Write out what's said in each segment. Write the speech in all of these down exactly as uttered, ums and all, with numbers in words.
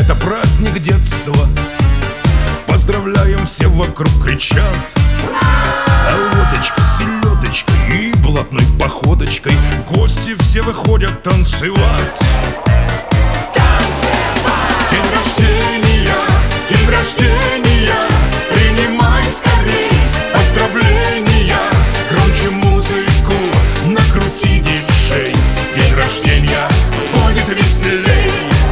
Это праздник детства. Поздравляем, все вокруг кричат. А водочка, селедочка и блатной походочкой гости все выходят танцевать. Танцевать! День рождения, день рождения, принимай скорей поздравления. Громче музыку накрути, диджей. День рождения будет веселей.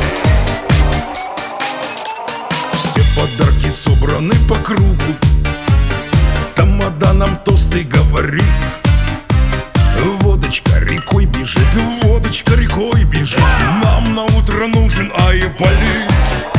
Все подарки собраны по кругу. Тамада нам тосты говорит. Водочка рекой бежит, водочка рекой бежит. Нам на утро нужен айболит.